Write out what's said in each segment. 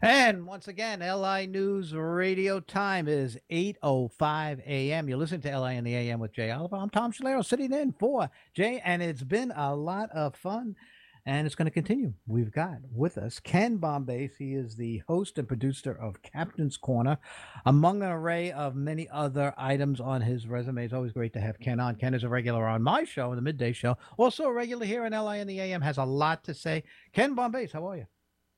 And once again, LI News Radio time is 8:05 a.m. You're listening to LI in the AM with Jay Oliver. I'm Tom Scalero sitting in for Jay, and it's been a lot of fun, and it's going to continue. We've got with us Ken Bombase. He is the host and producer of Captain's Corner, among an array of many other items on his resume. It's always great to have Ken on. Ken is a regular on my show, the midday show, also a regular here in LI in the AM, has a lot to say. Ken Bombase, how are you?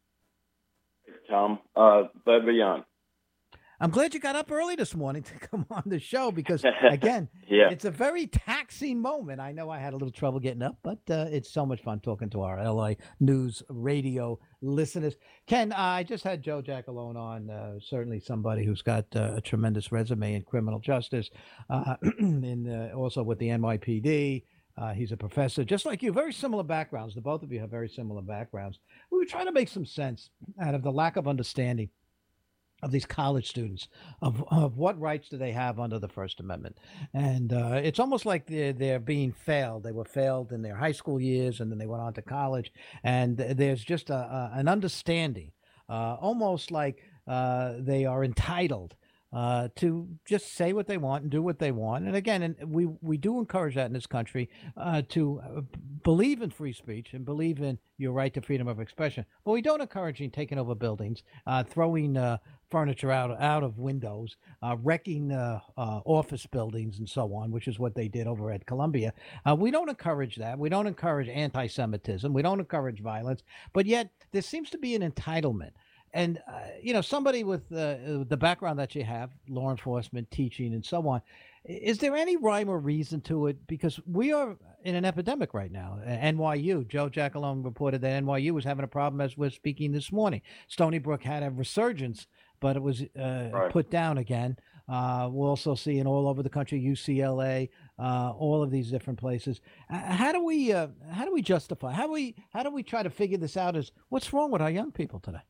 Tom. Glad to be on. I'm glad you got up early this morning to come on the show because, again, Yeah. it's a very taxing moment. I know I had a little trouble getting up, but it's so much fun talking to our LA News Radio listeners. Ken, I just had Joe Giacalone on, certainly somebody who's got a tremendous resume in criminal justice, also with the NYPD. He's a professor, just like you, very similar backgrounds. The both of you have very similar backgrounds. We were trying to make some sense out of the lack of understanding of these college students of what rights do they have under the First Amendment. And it's almost like they're being failed. They were failed in their high school years, and then they went on to college. And there's just an understanding, almost like they are entitled to just say what they want and do what they want. And again, and we do encourage that in this country to believe in free speech and believe in your right to freedom of expression. But we don't encourage you taking over buildings, throwing furniture out of windows, wrecking office buildings and so on, which is what they did over at Columbia. We don't encourage that. We don't encourage anti-Semitism. We don't encourage violence. But yet there seems to be an entitlement. And somebody with the background that you have, law enforcement, teaching, and so on, is there any rhyme or reason to it? Because we are in an epidemic right now. NYU, Joe Giacalone reported that NYU was having a problem as we're speaking this morning. Stony Brook had a resurgence, but it was Right. put down again. We're also seeing all over the country, UCLA, all of these different places. How do we justify? How do we try to figure this out? As what's wrong with our young people today?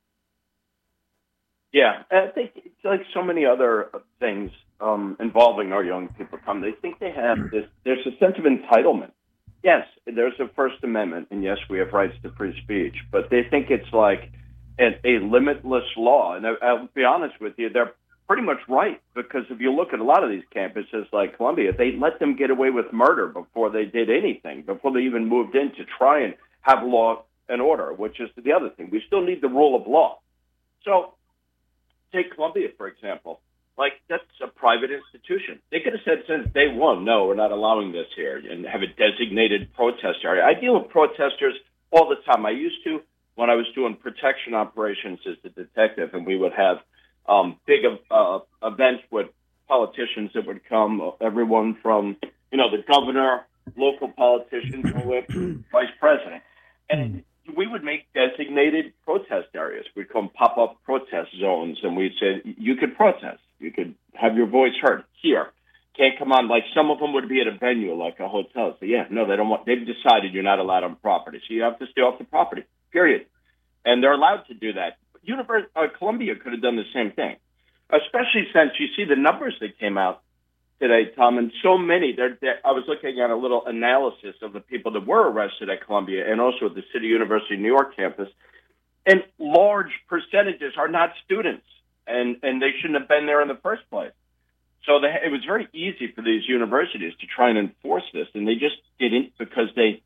Yeah. I think it's like so many other things involving our young people, Tom. They think they have this. There's a sense of entitlement. Yes, there's a First Amendment, and yes, we have rights to free speech, but they think it's like a limitless law. And I'll be honest with you, they're pretty much right, because if you look at a lot of these campuses like Columbia, they let them get away with murder before they did anything, before they even moved in to try and have law and order, which is the other thing. We still need the rule of law. So take Columbia, for example. Like, that's a private institution. They could have said since day one, no, we're not allowing this here, and have a designated protest area. I deal with protesters all the time. I used to when I was doing protection operations as a detective, and we would have big events with politicians that would come, everyone from, the governor, local politicians, vice president. And we would make designated protest areas. We'd call them pop-up protest zones, and we'd say, you could protest. You could have your voice heard here. Can't come on. Like, some of them would be at a venue, like a hotel. So, yeah, no, they don't want. They've decided you're not allowed on property, so you have to stay off the property, period. And they're allowed to do that. Columbia could have done the same thing, especially since you see the numbers that came out today, Tom, and so many. I was looking at a little analysis of the people that were arrested at Columbia and also at the City University of New York campus, and large percentages are not students, and they shouldn't have been there in the first place. So it was very easy for these universities to try and enforce this, and they just didn't, because they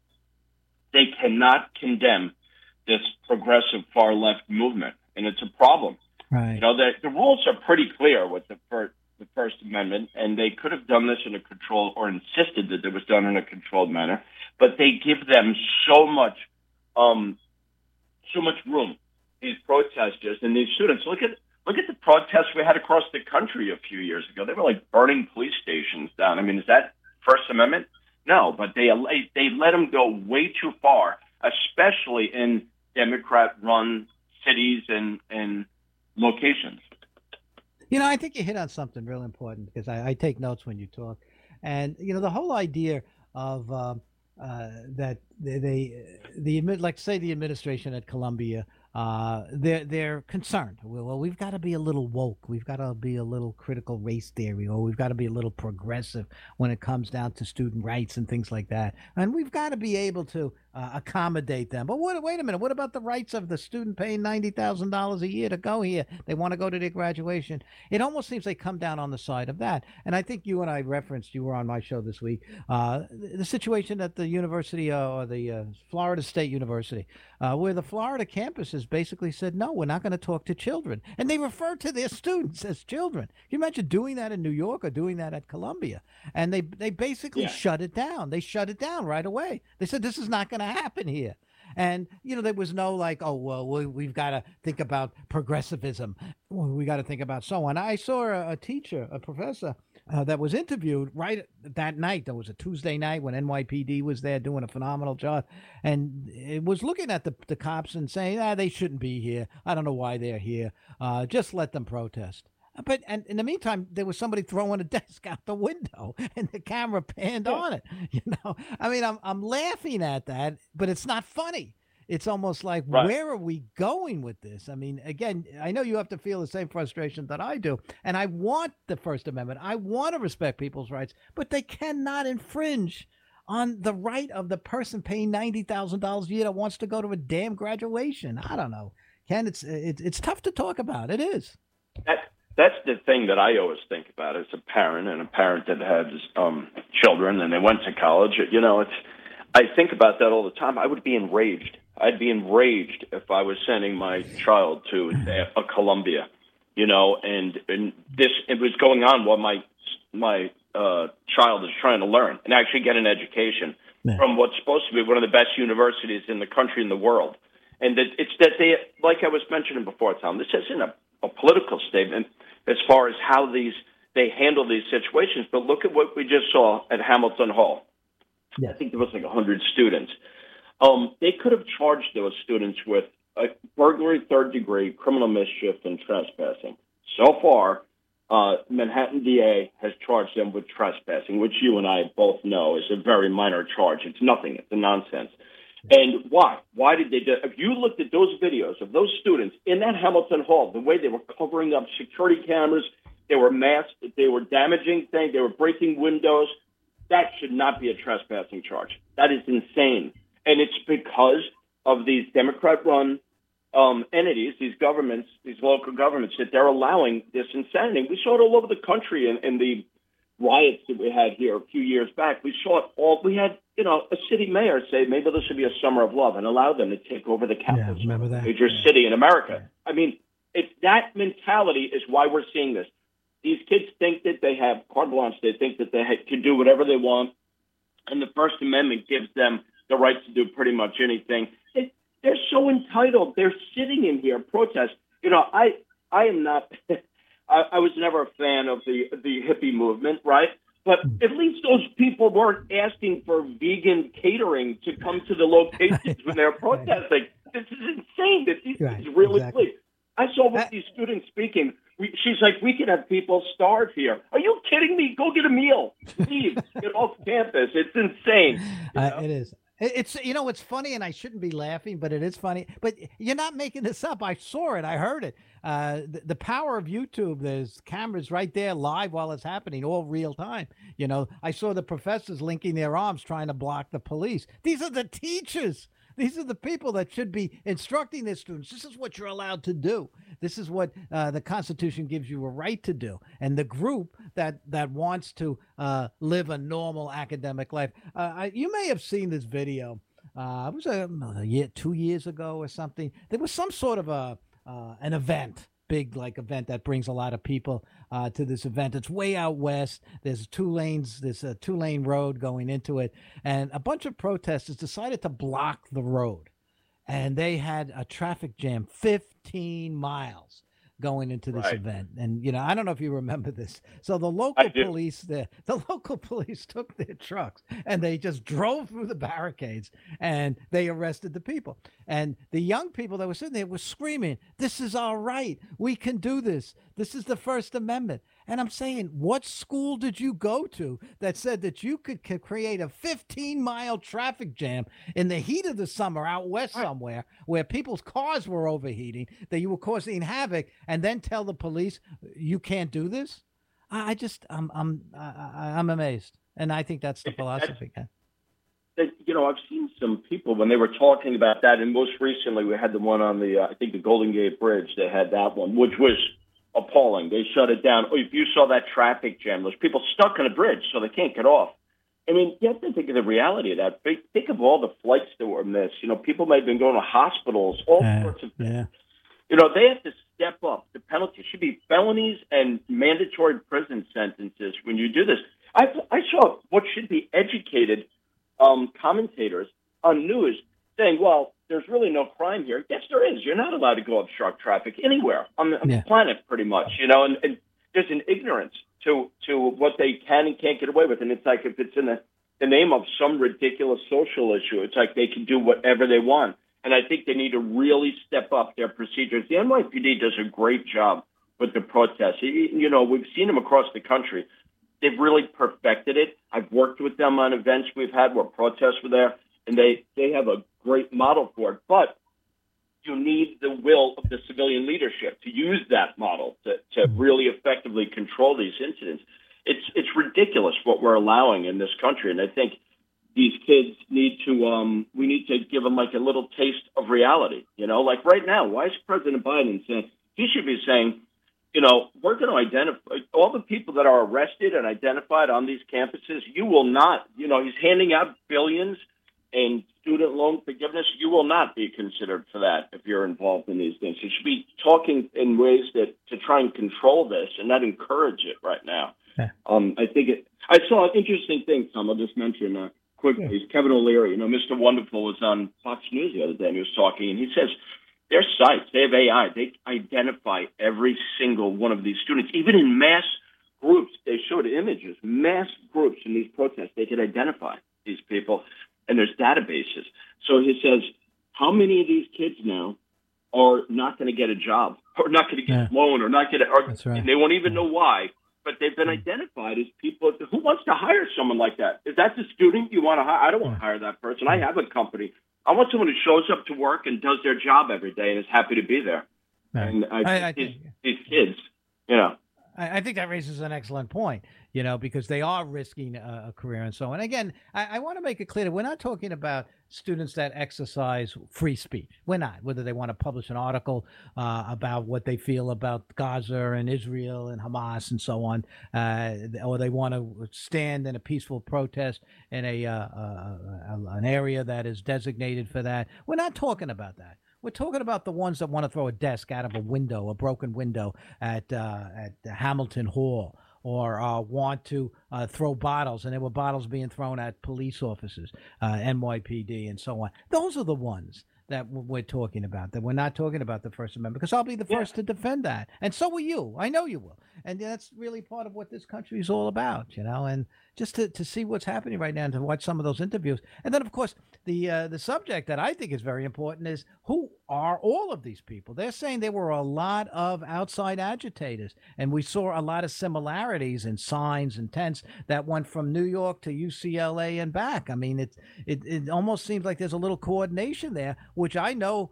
cannot condemn this progressive far left movement, and it's a problem. Right. The rules are pretty clear with the First Amendment, and they could have done this in a controlled, or insisted that it was done in a controlled manner, but they give them so much room. These protesters and these students. Look at the protests we had across the country a few years ago. They were like burning police stations down. I mean, is that First Amendment? No, but they let them go way too far, especially in Democrat-run cities and locations. I think you hit on something real important, because I take notes when you talk. And, the whole idea of that like, say, the administration at Columbia, they're concerned. Well, we've got to be a little woke. We've got to be a little critical race theory, or we've got to be a little progressive when it comes down to student rights and things like that. And we've got to be able to accommodate them. But wait a minute. What about the rights of the student paying $90,000 a year to go here? They want to go to their graduation. It almost seems they come down on the side of that. And I think you and I referenced, you were on my show this week, the situation at the university or the Florida State University, where the Florida campus has basically said, no, we're not going to talk to children. And they refer to their students as children. Can you imagine doing that in New York or doing that at Columbia? And they basically shut it down. They shut it down right away. They said, this is not going to happen here. And, there was no like, oh, well, we've got to think about progressivism. We got to think about so on. I saw a teacher, a professor that was interviewed right that night. That was a Tuesday night when NYPD was there doing a phenomenal job. And it was looking at the cops and saying, they shouldn't be here. I don't know why they're here. Just let them protest. But and in the meantime, there was somebody throwing a desk out the window, and the camera panned on it. I mean, I'm laughing at that, but it's not funny. It's almost like, where are we going with this? I mean, again, I know you have to feel the same frustration that I do, and I want the First Amendment. I want to respect people's rights, but they cannot infringe on the right of the person paying $90,000 a year that wants to go to a damn graduation. I don't know, Ken. It's tough to talk about. It is. That's the thing that I always think about as a parent, and a parent that has children and they went to college. I think about that all the time. I would be enraged. I'd be enraged if I was sending my child to a Columbia, and it was going on while my child is trying to learn and actually get an education from what's supposed to be one of the best universities in the country and the world. And it's that they, like I was mentioning before, Tom, this isn't a political statement as far as how they handle these situations. But look at what we just saw at Hamilton Hall. Yeah. I think there was like 100 students. They could have charged those students with burglary, third degree, criminal mischief, and trespassing. So far, Manhattan DA has charged them with trespassing, which you and I both know is a very minor charge. It's nothing. It's a nonsense. And why? Why did they do? If you looked at those videos of those students in that Hamilton Hall, the way they were covering up security cameras, they were masked, they were damaging things, they were breaking windows, that should not be a trespassing charge. That is insane. And it's because of these Democrat-run entities, these governments, these local governments, that they're allowing this insanity. We saw it all over the country in the riots that we had here a few years back. We saw it all. We had, a city mayor say maybe this should be a summer of love and allow them to take over the capital, major city in America. Yeah. I mean, it's that mentality is why we're seeing this. These kids think that they have carte blanche. They think that they can do whatever they want, and the First Amendment gives them the right to do pretty much anything. They're so entitled. They're sitting in here protest. I am not. I was never a fan of the hippie movement, right? But at least those people weren't asking for vegan catering to come to the locations when they're protesting. This is insane that these kids really believe. I saw one of these students speaking. She's like, we can have people starve here. Are you kidding me? Go get a meal. Please, get off campus. It's insane. It is. It's it's funny, and I shouldn't be laughing, but it is funny. But you're not making this up. I saw it. I heard it. The power of YouTube. There's cameras right there live while it's happening, all real time. I saw the professors linking their arms trying to block the police. These are the teachers. These are the people that should be instructing their students. This is what you're allowed to do. This is what the Constitution gives you a right to do. And the group that wants to live a normal academic life. You may have seen this video. It was 2 years ago or something. There was some sort of an event. Big event that brings a lot of people to this event. It's way out west. There's 2 lanes. There's a 2-lane road going into it, and a bunch of protesters decided to block the road, and they had a traffic jam 15 miles going into this event. And I don't know if you remember this. So the local police took their trucks and they just drove through the barricades and they arrested the people. And the young people that were sitting there were screaming, "This is our right. We can do this. This is the First Amendment." And I'm saying, what school did you go to that said that you could create a 15-mile traffic jam in the heat of the summer out west somewhere where people's cars were overheating, that you were causing havoc, and then tell the police you can't do this? I'm amazed, and I think that's the philosophy. I've seen some people when they were talking about that, and most recently we had the one on the, I think the Golden Gate Bridge. They had that one, which was appalling. They shut it down. Oh, if you saw that traffic jam, there's people stuck on a bridge, so they can't get off. I mean, you have to think of the reality of that. Think of all the flights that were missed. People may have been going to hospitals, all sorts of things. Yeah. They have to step up. The penalty should be felonies and mandatory prison sentences when you do this. I saw what should be educated commentators on news saying, well, there's really no crime here. Yes, there is. You're not allowed to go obstruct traffic anywhere on the planet, pretty much, and there's an ignorance to what they can and can't get away with. And it's like if it's in the name of some ridiculous social issue, it's like they can do whatever they want. And I think they need to really step up their procedures. The NYPD does a great job with the protests. We've seen them across the country. They've really perfected it. I've worked with them on events we've had where protests were there, and they have a great model for it. But you need the will of the civilian leadership to use that model to really effectively control these incidents. It's ridiculous what we're allowing in this country, and I think these kids we need to give them like a little taste of reality. Like right now, why is President Biden saying, he should be saying, we're going to identify all the people that are arrested and identified on these campuses. You will not, he's handing out billions in student loan forgiveness. You will not be considered for that if you're involved in these things. You should be talking in ways that to try and control this and not encourage it right now. Yeah. I saw an interesting thing, Tom. I'll just mention quickly. Yeah. Kevin O'Leary, Mr. Wonderful was on Fox News the other day and he was talking, and he says, their sites, they have AI. They identify every single one of these students, even in mass groups. They showed images, mass groups in these protests. They could identify these people, and there's databases. So he says, how many of these kids now are not going to get a job or not going to get a loan or not get That's right. And they won't even know why, but they've been identified as people. Who wants to hire someone like that? Is that the student you want to hire? I don't want to hire that person. I have a company. I want someone who shows up to work and does their job every day and is happy to be there. Right. And I think these kids, I think that raises an excellent point, because they are risking a career and so on. Again, I want to make it clear that we're not talking about students that exercise free speech. We're not, whether they want to publish an article about what they feel about Gaza and Israel and Hamas and so on, or they want to stand in a peaceful protest in an area that is designated for that. We're not talking about that. We're talking about the ones that want to throw a desk out of a broken window at Hamilton Hall, or want to throw bottles, and there were bottles being thrown at police officers, NYPD, and so on. Those are the ones that we're talking about, that we're not talking about the First Amendment, because I'll be the first to defend that. And so will you. I know you will. And that's really part of what this country is all about, and just to see what's happening right now and to watch some of those interviews. And then, of course, the subject that I think is very important is, who are all of these people? They're saying there were a lot of outside agitators, and we saw a lot of similarities in signs and tents that went from New York to UCLA and back. I mean, it almost seems like there's a little coordination there, which I know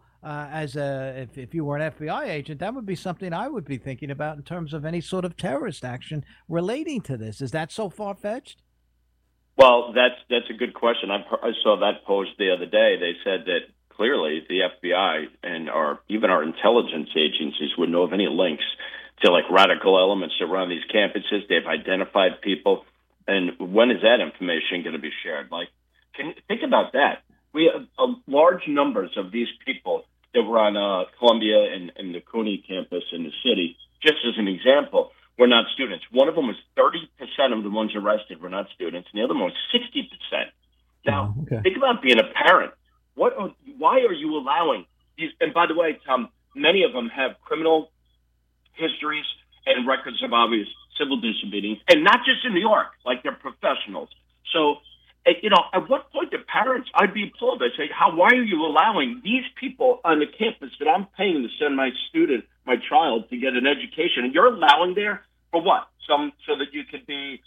if you were an FBI agent, that would be something I would be thinking about in terms of any sort of terrorist action relating to this. Is that so far-fetched? Well, that's a good question. I saw that posed the other day. They said that clearly the FBI and even our intelligence agencies would know of any links to like radical elements around these campuses. They've identified people. And when is that information going to be shared? Like, can you think about that? We have large numbers of these people that were on Columbia and the CUNY campus in the city. Just as an example, were not students. One of them was 30% of the ones arrested were not students, and the other one was 60%. Now, Think about being a parent. Why are you allowing these? And by the way, Tom, many of them have criminal histories and records of obvious civil disobedience, and not just in New York, like they're professionals. So, at what point do parents, I'd be appalled. I'd say, why are you allowing these people on the campus that I'm paying to send my child to get an education, and you're allowing there for what? So that you could be,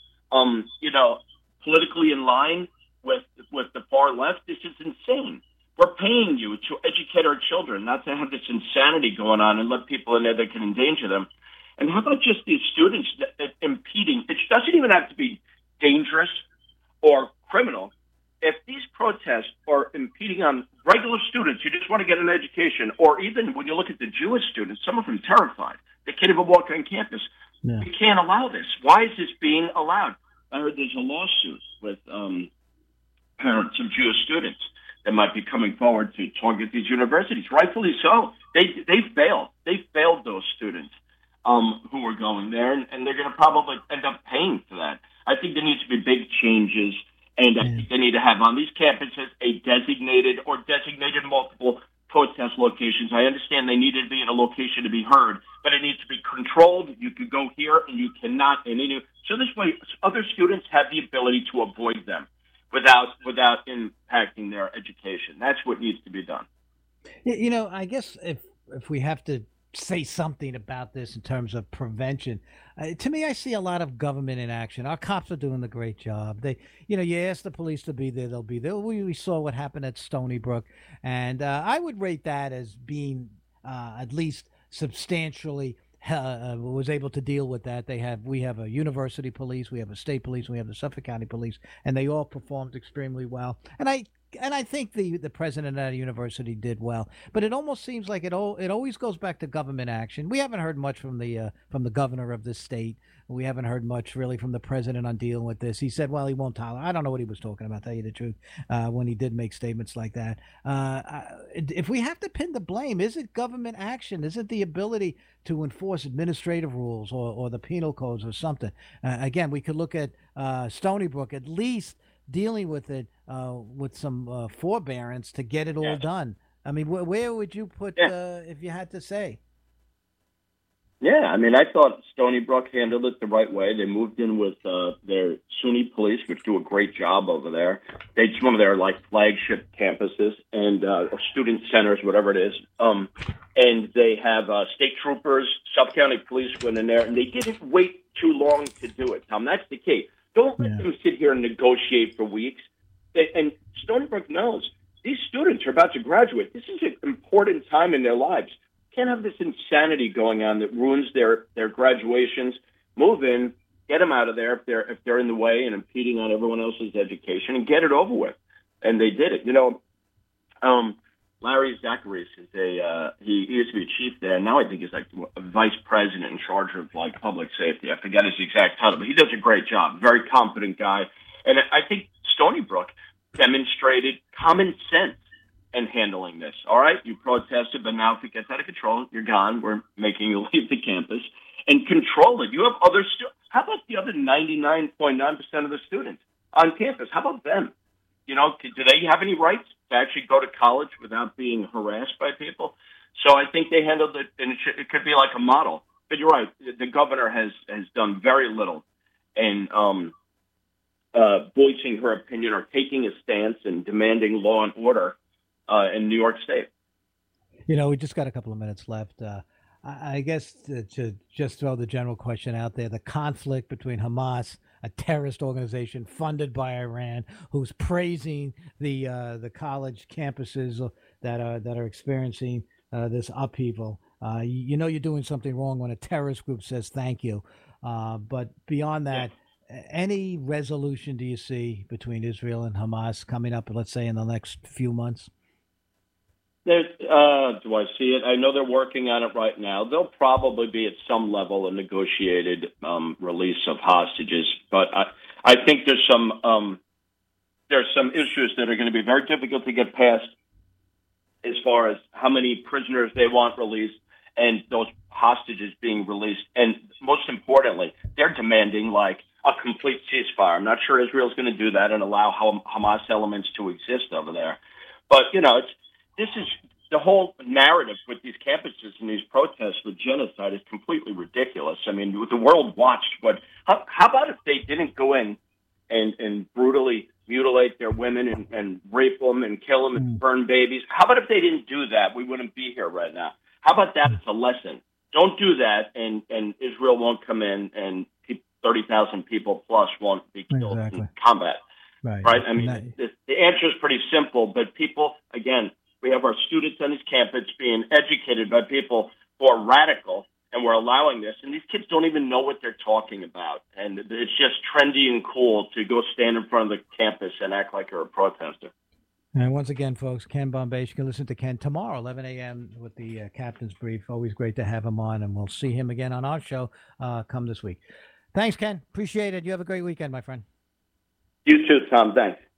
politically in line with the far left? This is insane. We're paying you to educate our children, not to have this insanity going on and let people in there that can endanger them. And how about just these students that impeding? It doesn't even have to be dangerous or criminal. if these protests are impeding on regular students who just want to get an education, or even when you look at the Jewish students, some of them terrified. They can't even walk on campus. Yeah. We can't allow this. Why is this being allowed? I heard there's a lawsuit with parents of Jewish students that might be coming forward to target these universities. Rightfully so. They failed. They failed those students who were going there, and they're going to probably end up paying for that. I think there needs to be big changes, and I think they need to have on these campuses a designated or designated multiple protest locations. I understand they need to be in a location to be heard, but it needs to be controlled. You could go here and you cannot. So this way, other students have the ability to avoid them without impacting their education. That's what needs to be done. You know, I guess if we have to say something about this in terms of prevention, to me, I see a lot of government inaction. Our cops are doing a great job. They, you ask the police to be there, they'll be there. We saw what happened at Stony Brook, and I would rate that as being at least substantially was able to deal with that. We have a university police, we have a state police, we have the Suffolk County Police, and they all performed extremely well. And I think the president of the university did well, but it almost seems like it always goes back to government action. We haven't heard much from the governor of this state. We haven't heard much really from the president on dealing with this. He said, well, he won't tolerate. I don't know what he was talking about, tell you the truth, when he did make statements like that. If we have to pin the blame, is it government action? Is it the ability to enforce administrative rules or the penal codes or something? Again, we could look at Stony Brook, at least dealing with it with some forbearance to get it all done. I mean, where would you put if you had to say? Yeah, I mean, I thought Stony Brook handled it the right way. They moved in with their SUNY police, which do a great job over there. It's one of their flagship campuses and student centers, whatever it is. And they have state troopers, Suffolk County Police went in there, and they didn't wait too long to do it, Tom. That's the key. Don't let them sit here and negotiate for weeks. And Stony Brook knows these students are about to graduate. This is an important time in their lives. Can't have this insanity going on that ruins their graduations. Move in, get them out of there if they're in the way and impeding on everyone else's education, and get it over with. And they did it. Larry Zacharies is he used to be a chief there, and now I think he's a vice president in charge of public safety. I forget his exact title, but he does a great job. Very competent guy, and I think Stony Brook demonstrated common sense in handling this. All right, you protested, but now if it gets out of control, you're gone. We're making you leave the campus and control it. You have other students. How about the other 99.9% of the students on campus? How about them? Do they have any rights to actually go to college without being harassed by people? So I think they handled it, and it could be like a model. But you're right. The governor has done very little in voicing her opinion or taking a stance and demanding law and order in New York State. We just got a couple of minutes left. I guess to just throw the general question out there, the conflict between Hamas, a terrorist organization funded by Iran, who's praising the college campuses that are experiencing this upheaval. You're doing something wrong when a terrorist group says thank you. But beyond that, any resolution do you see between Israel and Hamas coming up, let's say, in the next few months? Do I see it? I know they're working on it right now. There'll probably be at some level a negotiated release of hostages, but I think there's some issues that are going to be very difficult to get past as far as how many prisoners they want released and those hostages being released. And most importantly, they're demanding a complete ceasefire. I'm not sure Israel's going to do that and allow Hamas elements to exist over there. But, this is the whole narrative with these campuses and these protests with genocide is completely ridiculous. I mean, the world watched, but how about if they didn't go in and brutally mutilate their women and rape them and kill them and burn babies? How about if they didn't do that? We wouldn't be here right now. How about that as a lesson? Don't do that, and Israel won't come in, and 30,000 people plus won't be killed in combat. Right? I mean, the answer is pretty simple, but people, again, we have our students on this campus being educated by people who are radical and we're allowing this, and these kids don't even know what they're talking about, and it's just trendy and cool to go stand in front of the campus and act like you're a protester. And once again, folks, Ken Bombay, you can listen to Ken tomorrow, 11 a.m. with the Captain's Brief. Always great to have him on, and we'll see him again on our show come this week. Thanks, Ken. Appreciate it. You have a great weekend, my friend. You too, Tom. Thanks.